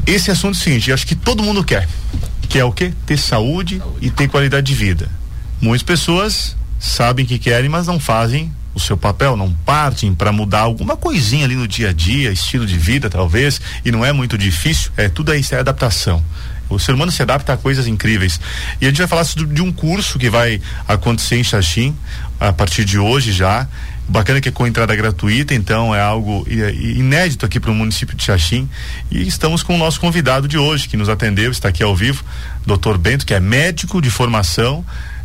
esse assunto é o seguinte, eu acho que todo mundo quer o quê? Ter saúde e ter qualidade de vida. Muitas pessoas sabem que querem, mas não fazem o seu papel, não partem para mudar alguma coisinha ali no dia a dia, estilo de vida talvez, e não é muito difícil, tudo isso é adaptação. O ser humano se adapta a coisas incríveis. E a gente vai falar de um curso que vai acontecer em Xaxim a partir de hoje já. Bacana que é com entrada gratuita, então é algo inédito aqui para o município de Xaxim. E estamos com o nosso convidado de hoje, que nos atendeu, está aqui ao vivo, Dr. Bento, que é médico de formação,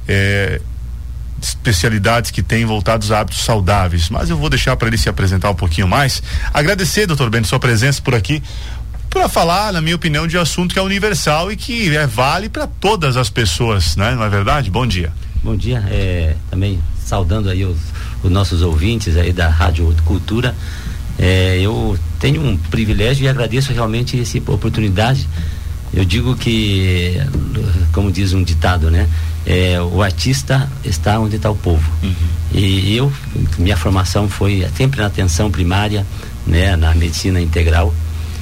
especialidades que tem voltados a hábitos saudáveis. Mas eu vou deixar para ele se apresentar um pouquinho mais. Agradecer, Dr. Bento, sua presença por aqui, para falar, na minha opinião, de um assunto que é universal e que vale para todas as pessoas, né? Não é verdade? Bom dia. Bom dia, também saudando aí os nossos ouvintes aí da Rádio Cultura. Eu tenho um privilégio e agradeço realmente essa oportunidade. Eu digo que, como diz um ditado, né? O artista está onde está o povo. Uhum. E minha formação foi sempre na atenção primária, né? Na medicina integral.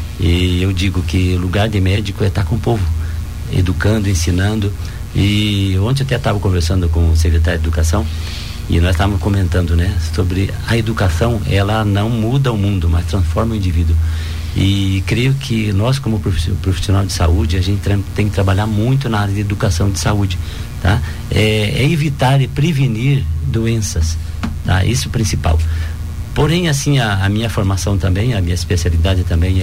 E eu digo que o lugar de médico é estar com o povo, educando, ensinando. E ontem eu até estava conversando com o secretário de Educação e nós estávamos comentando, né, sobre a educação. Ela não muda o mundo, mas transforma o indivíduo. E creio que nós, como profissional de saúde, a gente tem que trabalhar muito na área de educação de saúde, tá? Evitar e prevenir doenças, tá? Isso é o principal. Porém, assim, a minha formação também, a minha especialidade também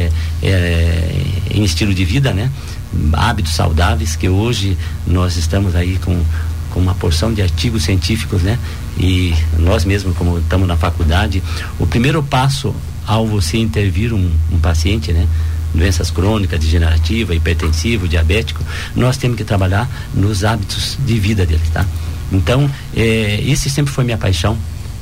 é em estilo de vida, né? Hábitos saudáveis, que hoje nós estamos aí com uma porção de artigos científicos, né? E nós mesmos, como estamos na faculdade, o primeiro passo ao você intervir um paciente, né? Doenças crônicas, degenerativa, hipertensivo, diabético, nós temos que trabalhar nos hábitos de vida dele, tá? Então, esse sempre foi minha paixão.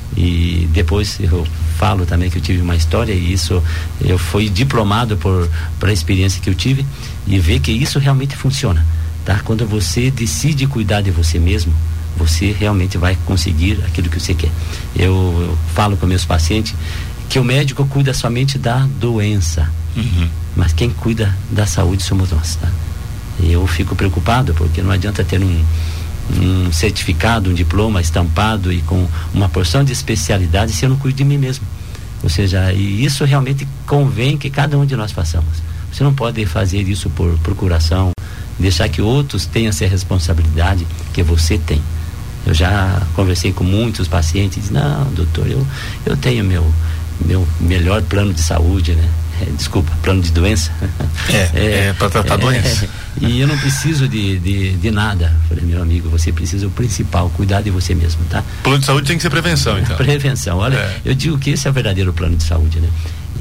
E depois eu falo também que eu tive uma história, e isso eu fui diplomado por a experiência que eu tive, e ver que isso realmente funciona, tá? Quando você decide cuidar de você mesmo, você realmente vai conseguir aquilo que você quer. Eu falo com meus pacientes que o médico cuida somente da doença, mas quem cuida da saúde somos nós, tá? E eu fico preocupado porque não adianta ter um certificado, um diploma estampado e com uma porção de especialidade se eu não cuido de mim mesmo. Ou seja, e isso realmente convém que cada um de nós façamos. Você não pode fazer isso por procuração, deixar que outros tenham essa responsabilidade que você tem. Eu já conversei com muitos pacientes e disse, não, doutor, eu tenho meu melhor plano de saúde, né? Desculpa, plano de doença. Para tratar doença. E eu não preciso de nada. Falei, meu amigo, você precisa o principal, cuidar de você mesmo, tá? Plano de saúde tem que ser prevenção, então. Prevenção, olha, eu digo que esse é o verdadeiro plano de saúde, né?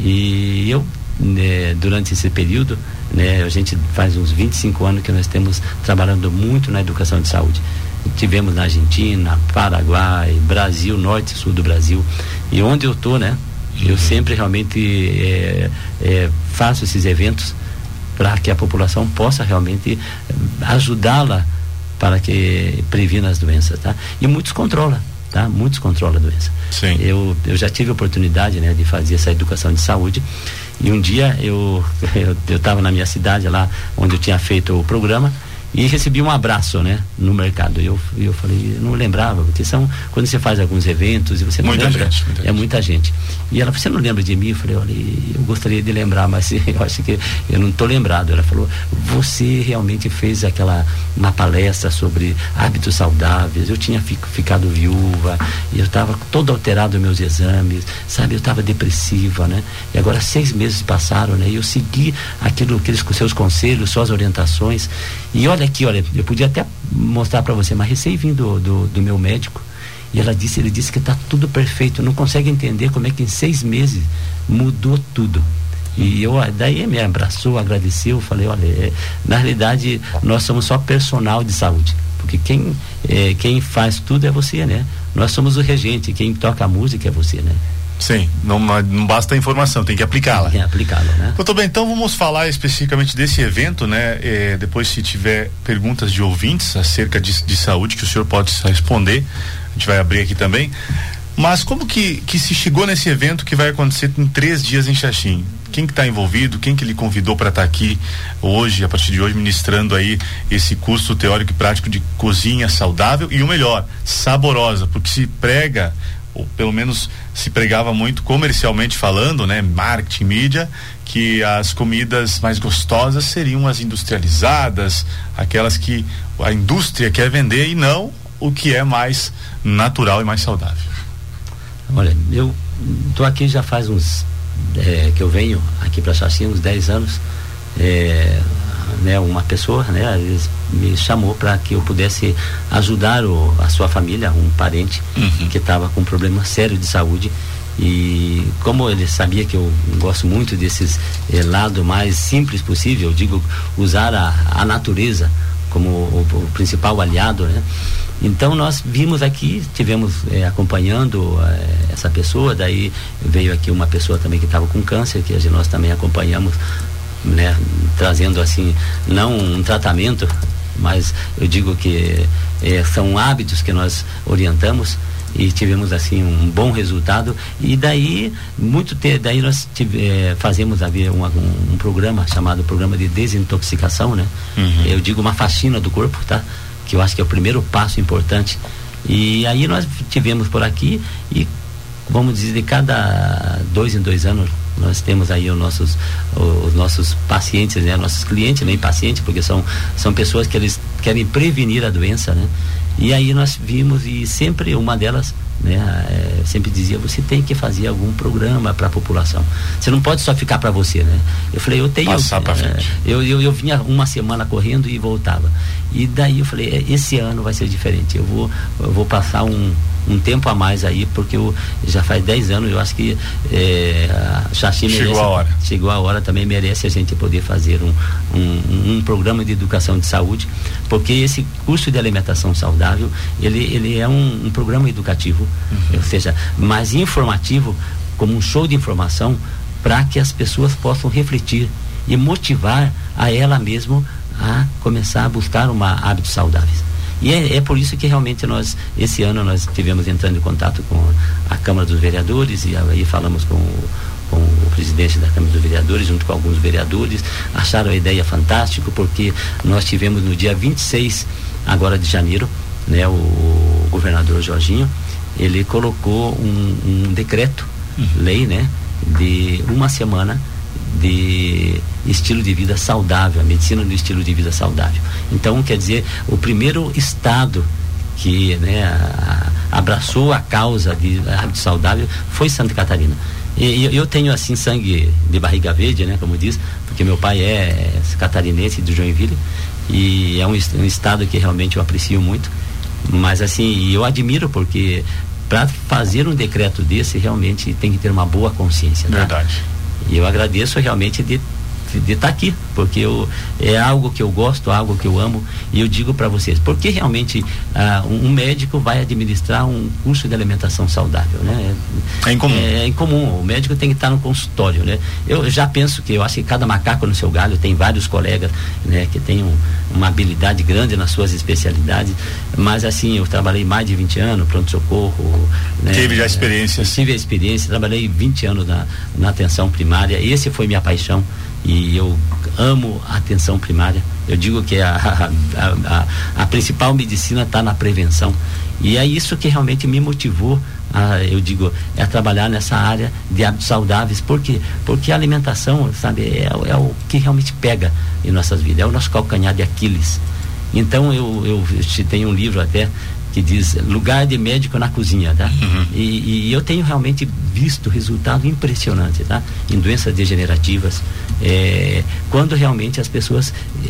E eu, durante esse período, né, a gente faz uns 25 anos que nós estamos trabalhando muito na educação de saúde. Tivemos na Argentina, Paraguai, Brasil, norte e sul do Brasil. E onde eu estou, né? Eu sempre realmente faço esses eventos para que a população possa realmente ajudá-la para que previna as doenças, tá? E muitos controlam, tá? Muitos controlam a doença. Sim. Eu já tive a oportunidade, né, de fazer essa educação de saúde, e um dia eu estava na minha cidade lá onde eu tinha feito o programa e recebi um abraço, né, no mercado. Eu falei, eu não lembrava, porque quando você faz alguns eventos e você não lembra, muita gente. E ela, você não lembra de mim? Eu falei, olha, eu gostaria de lembrar, mas eu acho que eu não estou lembrado. Ela falou, você realmente fez uma palestra sobre hábitos saudáveis. Eu tinha ficado viúva, e eu estava todo alterado nos meus exames, sabe, eu estava depressiva, né? E agora 6 meses passaram, né? E eu segui aqueles seus conselhos, suas orientações. E olha aqui, eu podia até mostrar para você, mas recém vim do meu médico, e ele disse que está tudo perfeito, não consegue entender como é que em 6 meses mudou tudo. E daí ele me abraçou, agradeceu, falei, olha, na realidade nós somos só personal de saúde, porque quem faz tudo é você, né? Nós somos o regente, quem toca a música é você, né? Sim, não basta a informação, tem que aplicá-la. Tem que aplicá-la, né? Muito bem, então vamos falar especificamente desse evento, né? Depois, se tiver perguntas de ouvintes acerca de saúde, que o senhor pode responder, a gente vai abrir aqui também. Mas como que se chegou nesse evento que vai acontecer em 3 dias em Xaxim? quem que está envolvido, quem que ele convidou para estar aqui hoje, a partir de hoje, ministrando aí esse curso teórico e prático de cozinha saudável e o melhor, saborosa, porque se prega, ou pelo menos se pregava muito comercialmente falando, né, marketing, mídia, que as comidas mais gostosas seriam as industrializadas, aquelas que a indústria quer vender e não o que é mais natural e mais saudável. Olha, eu tô aqui já faz uns que eu venho aqui para Xaxim, uns 10 anos, né, uma pessoa, né, me chamou para que eu pudesse ajudar a sua família, um parente que estava com um problema sério de saúde, e como ele sabia que eu gosto muito desses lado mais simples possível, eu digo, usar a natureza como o principal aliado, né? Então nós vimos aqui, tivemos acompanhando essa pessoa, daí veio aqui uma pessoa também que estava com câncer, que nós também acompanhamos, né, trazendo assim, não um tratamento, mas eu digo que são hábitos que nós orientamos e tivemos assim um bom resultado, e daí daí nós fazemos um programa chamado programa de desintoxicação, né? Eu digo uma faxina do corpo, tá? Que eu acho que é o primeiro passo importante, e aí nós tivemos por aqui, e vamos dizer, de cada 2 em 2 anos nós temos aí os nossos pacientes, né? Nossos clientes, nem pacientes, porque são pessoas que eles querem prevenir a doença, né? E aí nós vimos, e sempre uma delas, né, sempre dizia, você tem que fazer algum programa para a população, você não pode só ficar para você, né? Eu falei, eu tenho, passar para frente. Eu vinha uma semana correndo e voltava, e daí eu falei, esse ano vai ser diferente, eu vou passar um tempo a mais aí, porque já faz 10 anos, eu acho que a Xaxim chegou a hora, também merece a gente poder fazer um programa de educação de saúde, porque esse curso de alimentação saudável, ele é um programa educativo, ou seja, mais informativo, como um show de informação, para que as pessoas possam refletir e motivar a ela mesmo a começar a buscar hábitos saudáveis. E é por isso que realmente esse ano nós tivemos entrando em contato com a Câmara dos Vereadores, e aí falamos com o presidente da Câmara dos Vereadores, junto com alguns vereadores, acharam a ideia fantástica, porque nós tivemos no dia 26 agora de janeiro, né, o governador Jorginho, ele colocou um decreto, lei, né, de uma semana de estilo de vida saudável, a medicina do estilo de vida saudável. Então, quer dizer, o primeiro estado que, né, abraçou a causa de hábito saudável foi Santa Catarina. E eu tenho assim sangue de barriga verde, né, como diz, porque meu pai é catarinense, de Joinville, e é um estado que realmente eu aprecio muito, mas assim, eu admiro, porque para fazer um decreto desse realmente tem que ter uma boa consciência, tá? Verdade. E eu agradeço realmente de estar aqui, porque é algo que eu gosto, algo que eu amo, e eu digo para vocês, porque realmente um médico vai administrar um curso de alimentação saudável, né? É incomum. É incomum, o médico tem que estar no consultório, né? Eu já penso que, eu acho que cada macaco no seu galho, tem vários colegas, né, que têm uma habilidade grande nas suas especialidades, mas assim, eu trabalhei mais de 20 anos, pronto-socorro, né? Teve já experiência? Tive a experiência, trabalhei 20 anos na atenção primária, esse foi minha paixão, e eu amo a atenção primária. Eu digo que a principal medicina está na prevenção, e é isso que realmente me motivou a trabalhar nessa área de hábitos saudáveis. Por quê? Porque a alimentação, sabe, é o que realmente pega em nossas vidas, é o nosso calcanhar de Aquiles. Então eu tenho um livro até que diz Lugar de Médico na Cozinha, tá? E eu tenho realmente visto resultado impressionante, tá? Em doenças degenerativas, quando realmente as pessoas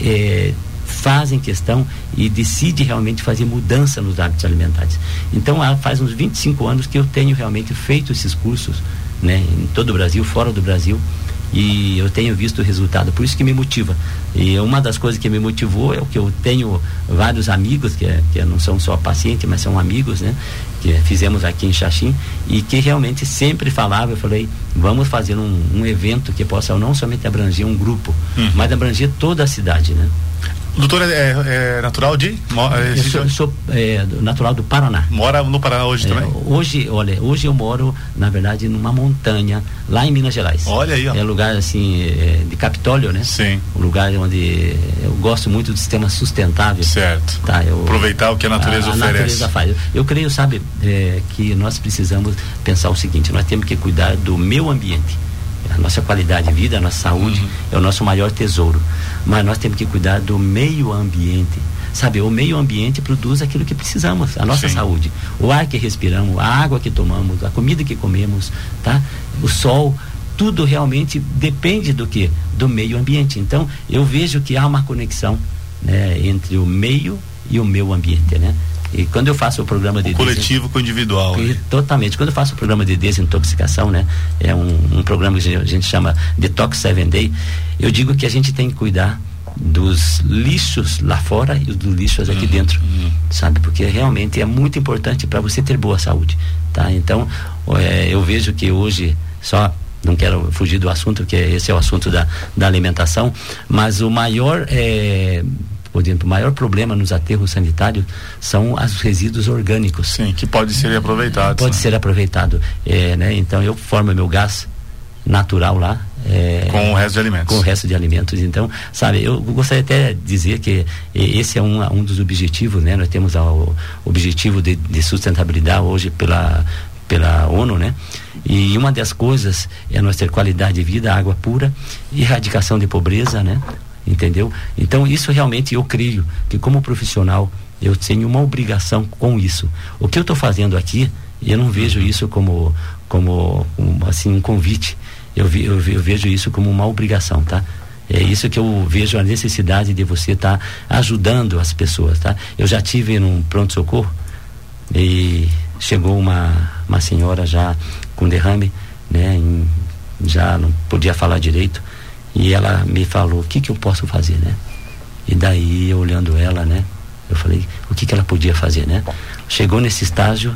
fazem questão e decidem realmente fazer mudança nos hábitos alimentares. Então faz uns 25 anos que eu tenho realmente feito esses cursos, né? Em todo o Brasil, fora do Brasil, e eu tenho visto o resultado, por isso que me motiva. E uma das coisas que me motivou é o que eu tenho vários amigos que não são só pacientes, mas são amigos, né, que fizemos aqui em Xaxim, e que realmente sempre eu falei, vamos fazer um evento que possa não somente abranger um grupo, mas abranger toda a cidade, né? Doutor é natural de? Eu sou natural do Paraná. Mora no Paraná hoje também? Hoje eu moro, na verdade, numa montanha, lá em Minas Gerais. Olha aí, ó. É lugar, assim, de Capitólio, né? Sim. Um lugar onde eu gosto muito do sistema sustentável. Certo. Tá, aproveitar o que a natureza oferece. A natureza faz. Eu creio, sabe, que nós precisamos pensar o seguinte: nós temos que cuidar do meio ambiente. A nossa qualidade de vida, a nossa saúde é o nosso maior tesouro, mas nós temos que cuidar do meio ambiente, sabe? O meio ambiente produz aquilo que precisamos, a nossa saúde, o ar que respiramos, a água que tomamos, a comida que comemos, tá? O sol, tudo realmente depende do que? Do meio ambiente. Então eu vejo que há uma conexão, né, entre o meio e o meu ambiente, né? E quando eu faço o programa de coletivo com o individual. Totalmente. Quando eu faço o programa de desintoxicação, né? É um programa que a gente chama Detox 7 Day. Eu digo que a gente tem que cuidar dos lixos lá fora e dos lixos aqui dentro, sabe? Porque realmente é muito importante para você ter boa saúde, tá? Então, eu vejo que hoje, não quero fugir do assunto, que esse é o assunto da alimentação, mas o maior o maior problema nos aterros sanitários são os resíduos orgânicos. Sim, que pode ser aproveitado. Pode ser aproveitado, né? Então eu formo meu gás natural lá. Com o resto de alimentos. Com o resto de alimentos. Então, sabe, eu gostaria até de dizer que esse é um dos objetivos, né? Nós temos o objetivo de sustentabilidade hoje pela ONU, né? E uma das coisas é nós ter qualidade de vida, água pura, erradicação de pobreza, né? Entendeu? Então isso realmente eu creio que como profissional eu tenho uma obrigação com isso. O que eu estou fazendo aqui, eu não vejo isso como assim um convite. Eu vejo isso como uma obrigação, tá? É isso que eu vejo, a necessidade de você estar ajudando as pessoas, tá? Eu já tive num pronto-socorro e chegou uma senhora já com derrame, né? Já não podia falar direito. E ela me falou, o que eu posso fazer, né? E daí, eu olhando ela, né? Eu falei, o que ela podia fazer, né? Chegou nesse estágio,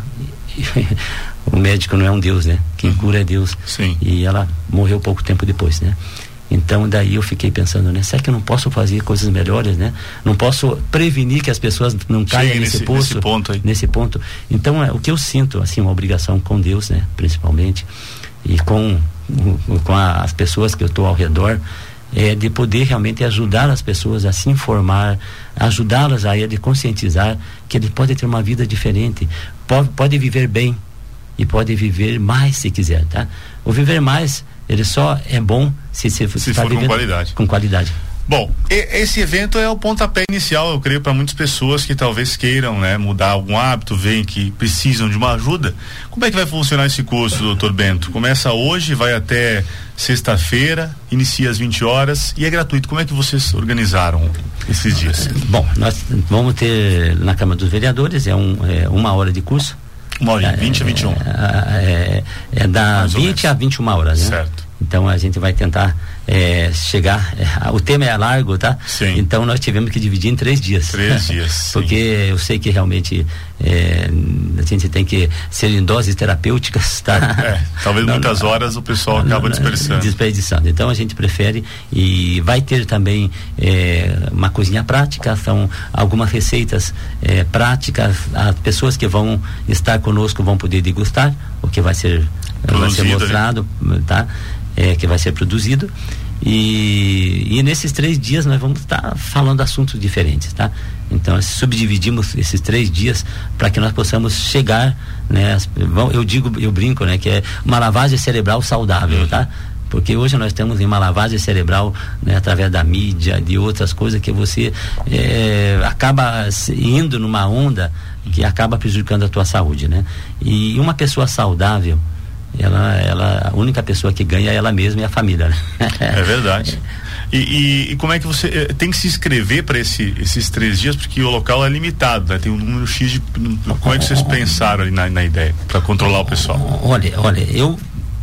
o médico não é um Deus, né? Quem cura é Deus. Sim. E ela morreu pouco tempo depois, né? Então, daí eu fiquei pensando, né? Será que eu não posso fazer coisas melhores, né? Não posso prevenir que as pessoas não caiam nesse poço? Nesse ponto aí. Nesse ponto. Então, o que eu sinto, assim, uma obrigação com Deus, né? Principalmente, e com as pessoas que eu estou ao redor, de poder realmente ajudar as pessoas a se informar, ajudá-las a conscientizar que ele pode ter uma vida diferente, pode viver bem e pode viver mais se quiser, tá? O viver mais, ele só é bom se for com qualidade. Com qualidade. Bom, esse evento é o pontapé inicial, eu creio, para muitas pessoas que talvez queiram, né, mudar algum hábito, veem que precisam de uma ajuda. Como é que vai funcionar esse curso, doutor Bento? Começa hoje, vai até sexta-feira, inicia às 20 horas e é gratuito. Como é que vocês organizaram esses dias? Bom, nós vamos ter na Câmara dos Vereadores, uma hora de curso. 20 a 21. Da 20 a 21 horas, né? Certo. Então a gente vai tentar chegar. O tema é largo, tá? Sim. Então nós tivemos que dividir em 3 dias. 3 dias. Porque eu sei que realmente a gente tem que ser em doses terapêuticas, tá? Talvez muitas horas o pessoal acaba desperdiçando. Então a gente prefere, e vai ter também uma cozinha prática, são algumas receitas práticas. As pessoas que vão estar conosco vão poder degustar o que vai ser mostrado, tá? Que vai ser produzido, e nesses 3 dias nós vamos estar falando assuntos diferentes, tá? Então subdividimos esses 3 dias para que nós possamos chegar, né? Eu brinco, né? Que é uma lavagem cerebral saudável, tá? Porque hoje nós temos uma lavagem cerebral, né, através da mídia, de outras coisas, que você acaba indo numa onda que acaba prejudicando a tua saúde, né? E uma pessoa saudável, a única pessoa que ganha é ela mesma e a família, né? É verdade. E como é que você tem que se inscrever para esses 3 dias, porque o local é limitado, né? Tem um número X de. Como é que vocês pensaram ali na ideia para controlar o pessoal? Olha, eu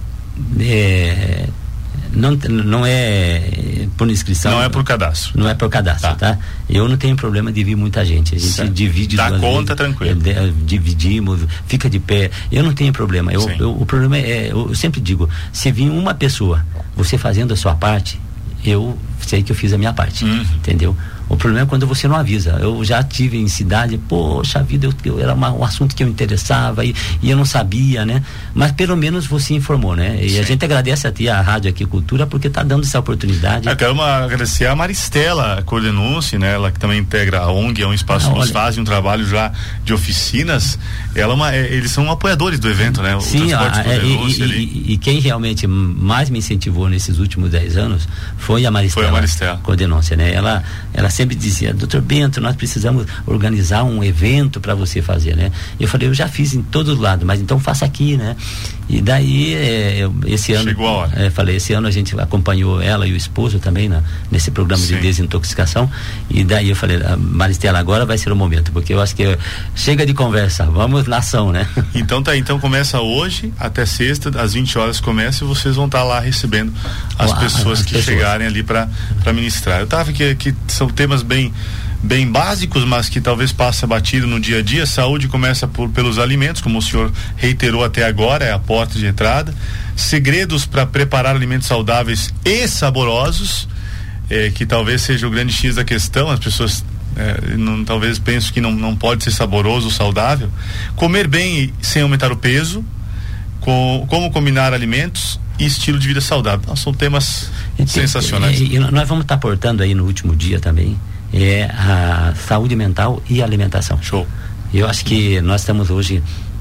não é por inscrição. Não é por cadastro. Não é por cadastro, tá? Eu não tenho problema de vir muita gente. A gente divide. Dá conta, tranquilo. Dividimos, fica de pé. Eu não tenho problema. O problema eu sempre digo, se vir uma pessoa, você fazendo a sua parte, eu sei que eu fiz a minha parte, entendeu? O problema é quando você não avisa. Eu já tive em cidade, poxa vida, era um assunto que eu interessava e eu não sabia, né? Mas pelo menos você informou, né? E a gente agradece até a Rádio Aqui Cultura porque está dando essa oportunidade. Eu quero agradecer a Maristela Cordenunce, né? Ela que também integra a ONG, é um espaço que fazem um trabalho já de oficinas. Eles são apoiadores do evento, né? Sim, e quem realmente mais me incentivou nesses últimos 10 anos foi a Maristela Cordenunce, né? Ela sempre dizia, Dr. Bento, nós precisamos organizar um evento para você fazer, né? Eu falei, eu já fiz em todos os lados, mas então faça aqui, né? E daí, esse ano... Chegou a hora. Falei, esse ano a gente acompanhou ela e o esposo também nesse programa de desintoxicação, e daí eu falei, Maristela, agora vai ser o momento, porque eu acho que chega de conversa, vamos na ação, né? Então então começa hoje, até sexta, às 20 horas começa, e vocês vão estar lá recebendo as pessoas que chegarem ali para ministrar. Eu tava que são temas bem básicos, mas que talvez passe batido no dia a dia. Saúde começa pelos alimentos, como o senhor reiterou até agora, é a porta de entrada. Segredos para preparar alimentos saudáveis e saborosos, que talvez seja o grande X da questão. As pessoas talvez pensem que não pode ser saboroso ou saudável. Comer bem sem aumentar o peso, como combinar alimentos e estilo de vida saudável. Então, são temas sensacionais. E nós vamos estar portando aí no último dia também a saúde mental e alimentação. Show. Eu acho que nós estamos hoje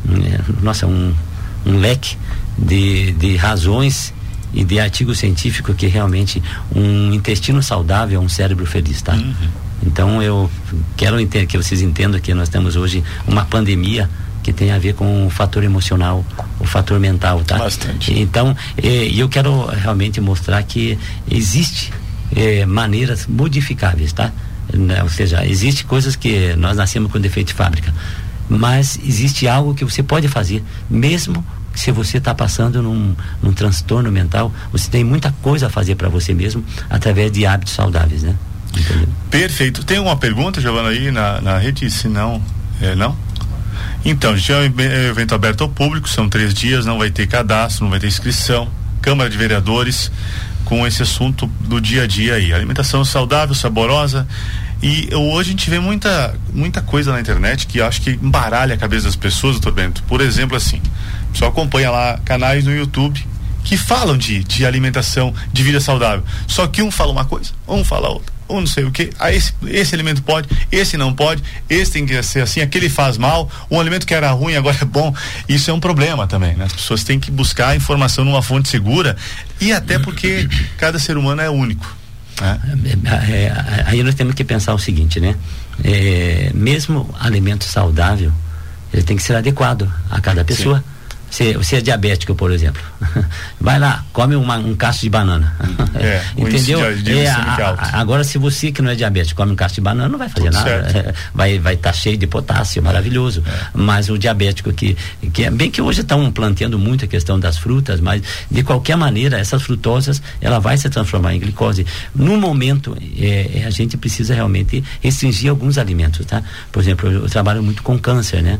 um leque de razões e de artigos científicos que realmente um intestino saudável é um cérebro feliz, tá? Então eu quero que vocês entendam que nós temos hoje uma pandemia que tem a ver com o fator emocional, o fator mental, tá? Bastante. Então, eu quero realmente mostrar que existe maneiras modificáveis, tá? Ou seja, existe coisas que nós nascemos com defeito de fábrica, mas existe algo que você pode fazer, mesmo se você está passando num transtorno mental, você tem muita coisa a fazer para você mesmo, através de hábitos saudáveis, né? Entendeu? Perfeito. Tem uma pergunta, Giovana, aí na rede? Se não, não? Então, já é um evento aberto ao público, são 3 dias, não vai ter cadastro, não vai ter inscrição, Câmara de Vereadores, com esse assunto do dia a dia aí, alimentação saudável, saborosa. E hoje a gente vê muita coisa na internet que acho que embaralha a cabeça das pessoas, doutor Bento. Por exemplo, assim, o pessoal acompanha lá canais no YouTube que falam de alimentação, de vida saudável, só que um fala uma coisa, um fala outra, um não sei o que, esse alimento pode, esse não pode, esse tem que ser assim, aquele faz mal, um alimento que era ruim agora é bom. Isso é um problema também, né? As pessoas têm que buscar a informação numa fonte segura, e até porque cada ser humano é único, né? Aí nós temos que pensar o seguinte, né? Mesmo alimento saudável, ele tem que ser adequado a cada pessoa. Sim. Você é diabético, por exemplo, vai lá, come um cacho de banana, entendeu? Agora, se você que não é diabético come um cacho de banana, não vai fazer nada, vai estar cheio de potássio, maravilhoso. Mas o diabético que bem que hoje estão planteando muito a questão das frutas, mas de qualquer maneira essas frutosas, ela vai se transformar em glicose. No momento, a gente precisa realmente restringir alguns alimentos, tá? Por exemplo, eu trabalho muito com câncer, né?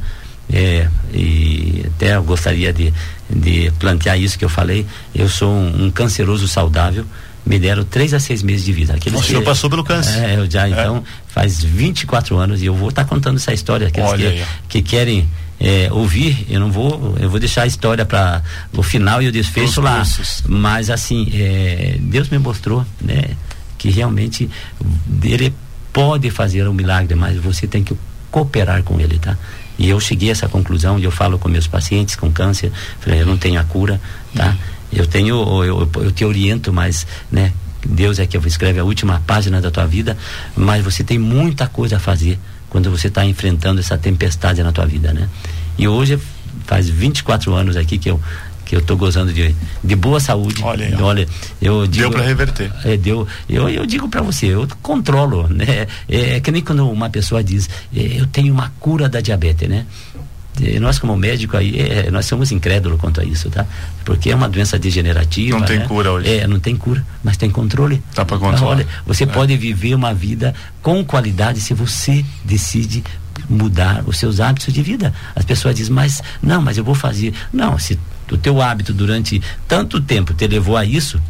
E até eu gostaria de plantear isso que eu falei. Eu sou um canceroso saudável, me deram 3 a 6 meses de vida. O senhor passou pelo câncer? Eu já, então, faz 24 anos, e eu vou estar contando essa história. Aqueles que querem ouvir, eu vou deixar a história para o final e o desfecho lá. Mas assim, Deus me mostrou, né, que realmente ele pode fazer um milagre, mas você tem que cooperar com ele, tá? E eu cheguei a essa conclusão, e eu falo com meus pacientes com câncer, eu não tenho a cura, tá? Eu te oriento, mas, né, Deus é que escreve a última página da tua vida, mas você tem muita coisa a fazer quando você está enfrentando essa tempestade na tua vida, né? E hoje faz 24 anos aqui que eu estou gozando de boa saúde. Olha, eu digo, deu para reverter. Eu digo para você, eu controlo, né? É que nem quando uma pessoa diz, eu tenho uma cura da diabetes, né? Nós como médico aí, nós somos incrédulos quanto a isso, tá? Porque é uma doença degenerativa. Não tem, né, cura hoje. Não tem cura, mas tem controle. Dá para controlar. Olha, você pode viver uma vida com qualidade se você decide mudar os seus hábitos de vida. As pessoas dizem, mas eu vou fazer. Não, se o teu hábito durante tanto tempo te levou a isso,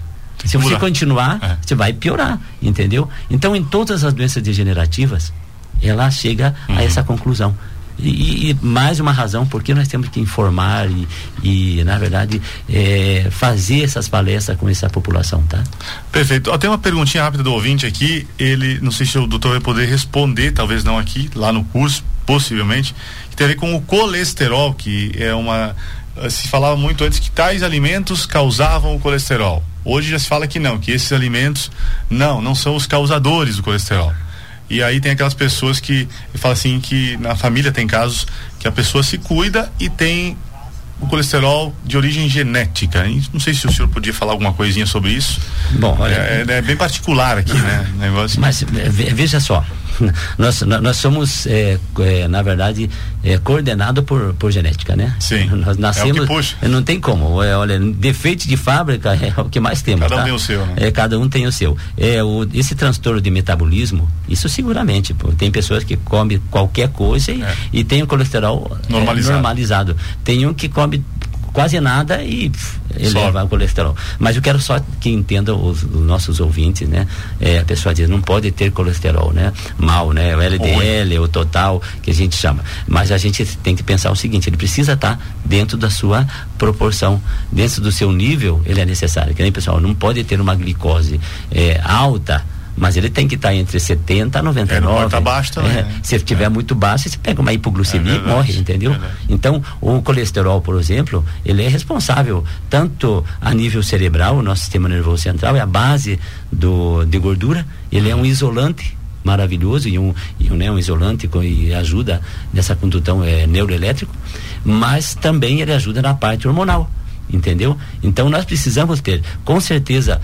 Se você continuar, você vai piorar, entendeu? Então, em todas as doenças degenerativas, ela chega a essa conclusão. E mais uma razão porque nós temos que informar e na verdade fazer essas palestras com essa população, tá? Perfeito. Tem uma perguntinha rápida do ouvinte aqui, ele, não sei se o doutor vai poder responder, talvez não aqui, lá no curso, possivelmente, que tem a ver com o colesterol, que se falava muito antes que tais alimentos causavam o colesterol. Hoje já se fala que não, que esses alimentos não são os causadores do colesterol. E aí tem aquelas pessoas que falam assim, que na família tem casos que a pessoa se cuida e tem o colesterol de origem genética. E não sei se o senhor podia falar alguma coisinha sobre isso. Bom, olha, é bem particular aqui, né? Negócio. Mas veja só, nós somos na verdade coordenado por genética, né? Sim. Nós nascemos, não tem como. Olha, defeito de fábrica é o que mais temos. Cada um tem o seu, né? Cada um tem o seu. Esse transtorno de metabolismo, isso seguramente, tem pessoas que comem qualquer coisa e tem o colesterol normalizado. Tem um que come quase nada e eleva o colesterol. Mas eu quero só que entendam os nossos ouvintes, né? A pessoa diz, não pode ter colesterol, né? Mal, né? O LDL, o total, que a gente chama. Mas a gente tem que pensar o seguinte, ele precisa estar dentro da sua proporção, dentro do seu nível, ele é necessário. Que nem, pessoal, não pode ter uma glicose alta, mas ele tem que estar entre 70 a 99. Não pode estar baixo também. Se estiver muito baixo, você pega uma hipoglicemia e morre, entendeu? Então, o colesterol, por exemplo, ele é responsável tanto a nível cerebral, o nosso sistema nervoso central é a base de gordura, ele é um isolante maravilhoso e um isolante que ajuda nessa condução neuroelétrico, mas também ele ajuda na parte hormonal. Entendeu? Então nós precisamos ter, com certeza,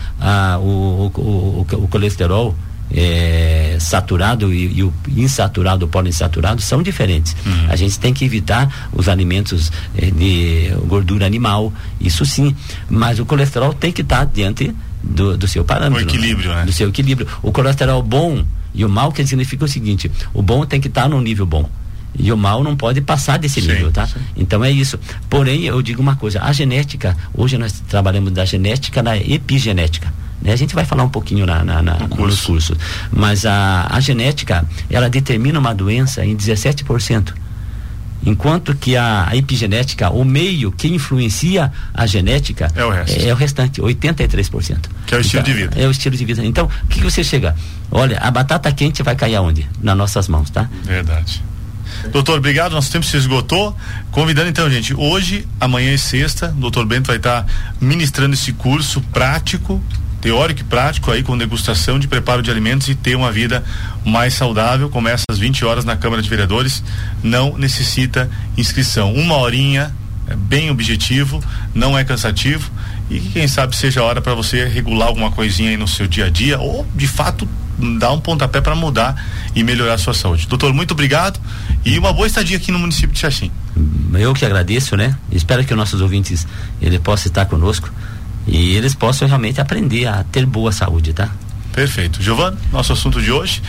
o colesterol saturado e o insaturado, o poliinsaturado são diferentes. A gente tem que evitar os alimentos de gordura animal, isso sim, mas o colesterol tem que estar diante do seu parâmetro. O equilíbrio, né? Do seu equilíbrio. O colesterol bom e o mal, que significa o seguinte: o bom tem que estar num nível bom e o mal não pode passar desse nível, tá? Sim. Então é isso. Porém, eu digo uma coisa, a genética, hoje nós trabalhamos da genética na epigenética, né? A gente vai falar um pouquinho no curso, mas a genética, ela determina uma doença em 17%, enquanto que a epigenética, o meio que influencia a genética é o restante, 83%. Que é o estilo de vida. É o estilo de vida. Então, o que você chega? Olha, a batata quente vai cair aonde? Nas nossas mãos, tá? Verdade. Doutor, obrigado, nosso tempo se esgotou. Convidando então, gente, hoje, amanhã e sexta, o doutor Bento vai estar ministrando esse curso prático, teórico e prático aí, com degustação de preparo de alimentos e ter uma vida mais saudável. Começa às 20 horas na Câmara de Vereadores, não necessita inscrição, 1 horinha, é bem objetivo, não é cansativo e quem sabe seja a hora para você regular alguma coisinha aí no seu dia a dia ou de fato dar um pontapé para mudar e melhorar a sua saúde. Doutor, muito obrigado e uma boa estadia aqui no município de Xaxim. Eu que agradeço, né? Espero que os nossos ouvintes possam estar conosco e eles possam realmente aprender a ter boa saúde, tá? Perfeito. Giovana, nosso assunto de hoje.